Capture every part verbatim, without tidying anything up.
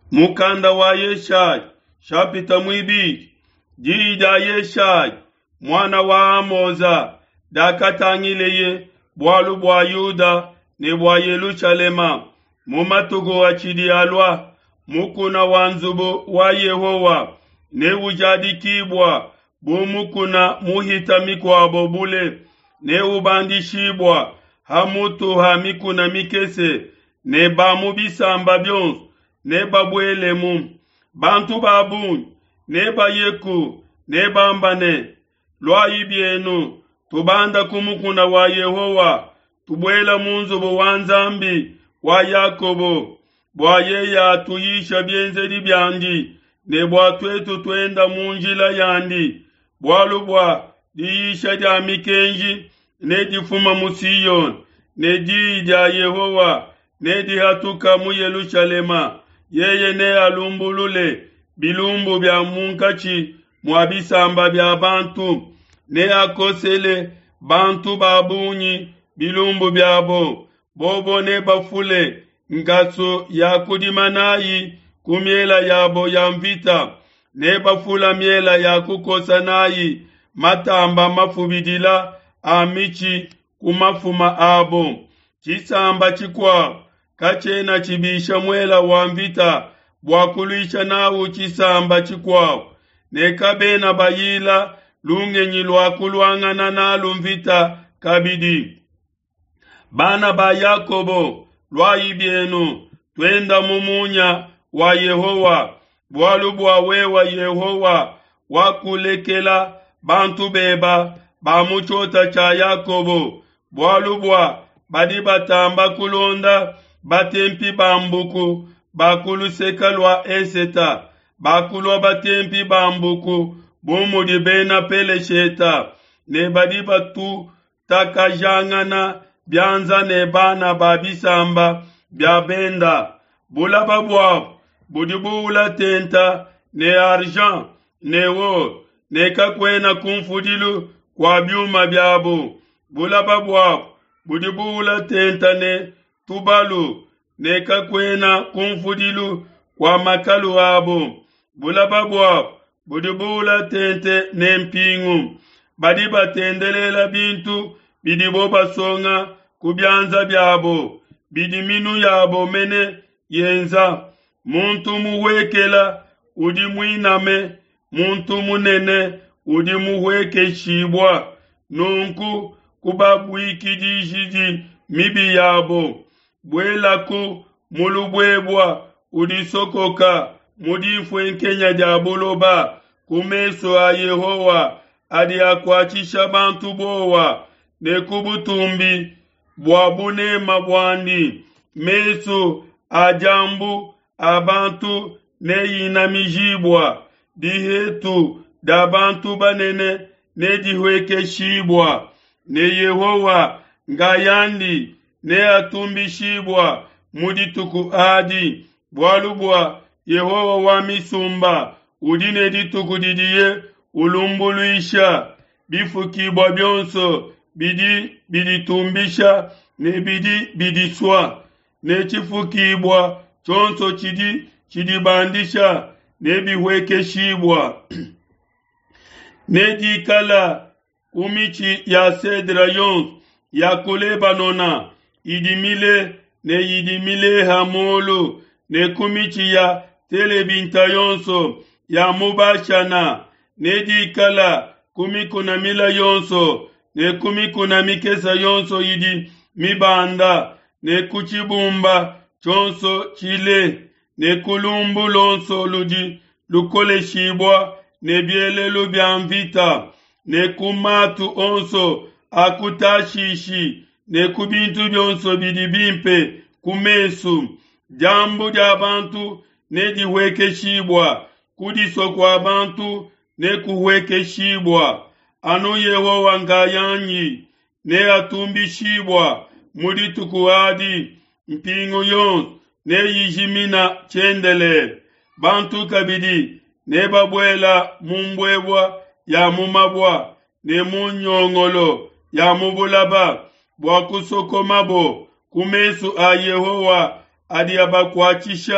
mukanda wa Yeshai shapita mwibiki jida Yeshai mwana wa Amoza dakatangileye bwalu bwa Yuda ne bwa Yerusalema mumatugo wa chidialwa mukuna wanzubo wa Yehowa ne ujadikibwa bumukuna muhitamikwa bobule ne ubandishibwa hamutu hamikuna mikese ne bamubisamba byonso ne babwelemu bantu babun ne bayeku ne bambane lwayibyenu tubanda kumukuna wa Yehowa tubwela munzubo wa Nzambi wa Yakobo bwa yeya tuyisha byenzeri byandi ne bwa twetu twenda munjila yandi bwalu bwa diyisha dya mikenji ne difuma musiyon ne di dya Yehowa ne dihatuka mu Yerusalema yeye ne alumbulule bilumbu bya munkachi mwabisamba bya bantu ne akosele bantu babunyi bilumbu byabo bobo ne bafule ngaso ya kudimanayi kumiela yabo ya mvita ne bafula miela ya kukosanayi matamba mafubidila amichi kumafuma abo chisamba chikwa kachena chibisha mwela wa mvita bwakulisha nawu chisamba chikwa ne kabena bayila lungenyi lwakulwangana nalu mvita kabidi bana ba Yakobo lwayibyenu twenda mumunya wa Yehowa bwalu bwa wewa Yehowa wakulekela bantu beba bamuchota cha Yakobo bwalu bwa badi batamba kulonda batempi bambuku bakuluseka lwa Eseta bakulwa batempi bambuku bumudi bena pelesheta ne badi batu takajangana byanza ne bana babisamba byabenda bulaba bwa budibula tenta ne argent ne wo ne kakwena kumfudilu kwa byuma byabo bulaba bwa budibula tenta ne tubalu ne kakwena kumfudilu kwa makalu abo bulaba bwa budibula tente ne mpingu badiba tendelela bintu bidibo basonga kubyanza byabo bidiminu yabo mene yenza muntu muwekela udi mwiname muntu munene udi muweke shibwa nunku kubabwikidishiji mibi yabo bwelaku mulubwebwa udi sokoka mudifwe nkenya jaboloba kumeso a Yehowa adi akwachisha bantu bowa ne kubutumbi bwabune mabwandi meso ajambu abantu ne yinamijibwa dihetu dabantu banene ne dihweke shibwa ne Yehowa ngayandi ne atumbishibwa mudituku adi bwalubwa Yehowa wa misumba udine dituku didiye ulumbuluisha bifukibwa byonso bidi biditumbisha ne bidi bidiswa ne chifukibwa chonso chidi chidibandisha ne bihweke shibwa ne dikala kumichi ya sedra yons ya kulebanona idimile ne idimile hamolo ne kumichi ya telebinta yonso ya mubashana ne dikala kumikuna mila yonso ne kumikuna mikesa yonso idi mibanda ne kuchibumba chonso chile ne kulumbu lonso ludi lukole shibwa ne bielelo byamvita ne kumatu onso akutashishi ne kubintu byonso bidibimpe kumesu jambu dya bantu ne dihweke shibwa kudiso kwa bantu ne kuhweke shibwa anu Yehowa ngayanyi ne atumbi shibwa mudituku adi mpingu yons ne yijimina chendele bantu kabidi ne babwela mumbwebwa ya mumabwa ne munyongolo ya mubulaba bwa kusokomabo kumesu a Yehowa adi abakwachisha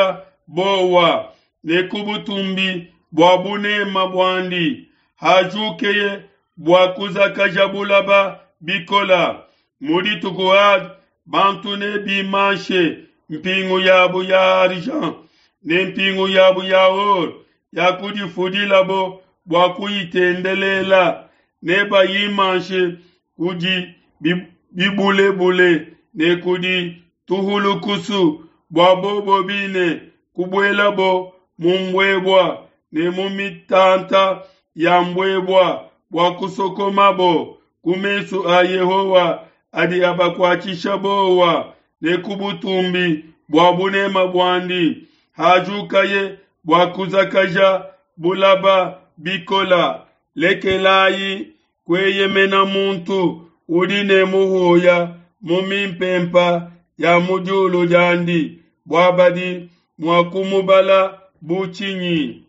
bowa ne kubutumbi bwa bunema bwandi hajukeye bwa kuzakaja bulaba bikola muri tukuad bantu ne bimashe mpingu yabu ya arjan ne mpingu yabu ya or ya kudifudilabo bwa kuitendelela ne bayimashe kuji bibule bule ne kudi tuhulukusu bwa bobo bine kubwelabo mumbwebwa ne mumitanta ya mbwebwa bwa kusokomabo kumesu a Yehowa adi abakwachisha bowa ne kubutumbi bwa bunema bwandi hajukaye bwa kuzakaja bulaba bikola lekelayi kweyemena muntu udine muhoya mumimpempa ya mujulu jandi bwabadi mwakumubala buchinyi